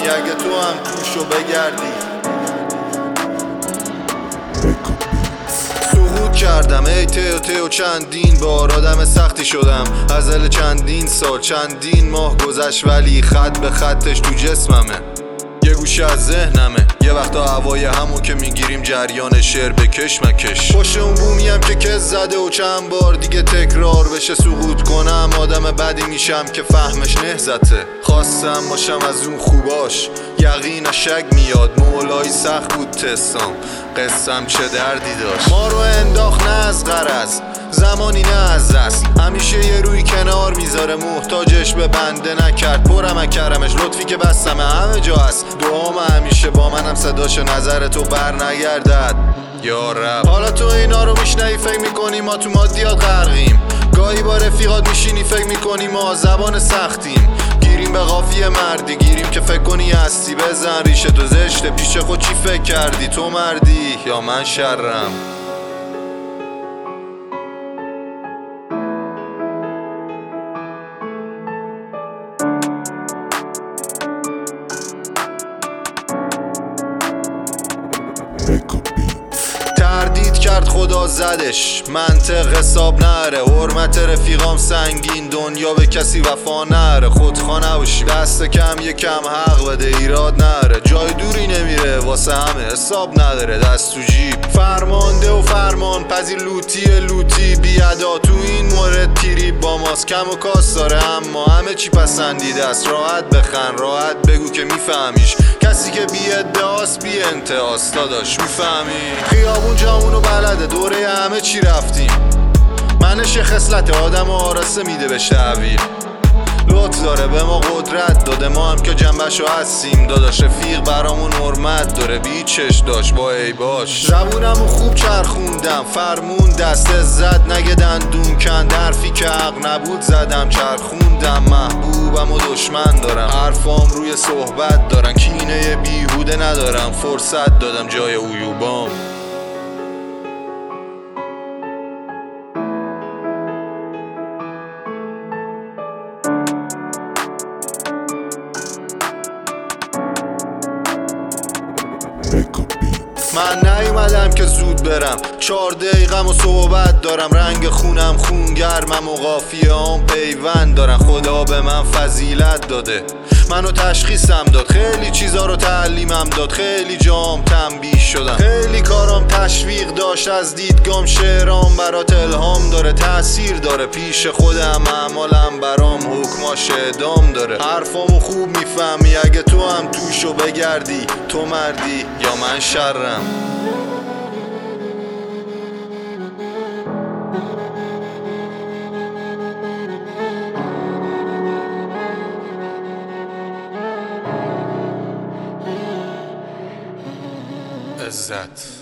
اگه تو هم توشو بگردی. سقوط کردم ای تیو چندین بار آدم سختی شدم. ازل چندین سال چندین ماه گذشت ولی خط به خطش تو جسممه، یه گوشه از ذهنمه. یه وقتا هوای همو که میگیریم جریان شعر به کشمکش. پشت اون بومیم که کس زده و چند بار دیگه تکرار بشه سقوط کنم آدم بدی میشم که فهمش نهزته. خواستم باشم از اون خوباش، یقین شک میاد مولایی سخت بود تستام، قصم چه دردی داشت. ما رو انداخت نه از غرض، زمانی نه از دست، همیشه یه روی کنار میذاره محتاجش به بنده نکرد. پرم کرمش لطفی که بستم همه جا هست، دعام همیشه با منم صداش نظر تو بر نگردد یا رب. حالا تو اینا رو میشنوی فکر میکنی ما تو مادیات غرقیم، گاهی با رفیقات میشینی فکر میکنی ما زبان سختیم. گیریم به قافیه مردی، گیریم که فکر کنی هستی، بزن ریشه تو زشته پیش خود چی فکر کردی؟ تو مردی یا من شرم؟ تردید کرد خدا زدش، منطق حساب نره، حرمت رفیقام سنگین، دنیا به کسی وفا نره. خودخواه نباشی، دست کم یکم حق بده، ایراد نره، جای دوری نمیره واسه همه حساب نداره. دست تو جیب فرمانده و فرمان پذیر لوتی بیادا، تو این مورد تیری با ماست کم و کاس داره اما همه چی پسندیده است. راحت بخن راحت بگو که میفهمیش، کسی که بی ادعاست بی انتهاست داداش میفهمی. خیابون جامونو بلده دوره همه چی رفتیم، منش خصلت آدم و آرسته میده به شعبی. لطف داره به ما قدرت داده، ما هم که جنبشو هستیم داداش. رفیق برامون حرمت داره بیچش داشت با ای باش. زبونمو خوب چرخوندم فرمون دست زد نگه دندون کند، حرفی که حق نبود زدم چرخوندم. محبوبم و دشمن دارم، حرفام روی صحبت دارن، کینه بیهوده ندارم، فرصت دادم جای عیوبام. من نیومدم که زود برم، 4 دقیقم و صحبت دارم، رنگ خونم خونگرمم و قافیه هم پیوند دارن. خدا به من فضیلت داده، منو تشخیصم داد، خیلی چیزا رو تعلیمم داد، خیلی جام تنبیه شدم، خیلی کارام تشویق داشت از دیدگام. شعرام برات الهام داره، تأثیر داره پیش خودم، اعمالم برام حکماش اعدام داره. حرفامو خوب میفهمی اگه تو هم توشو بگردی. تو مردی یا من شرم؟ عزت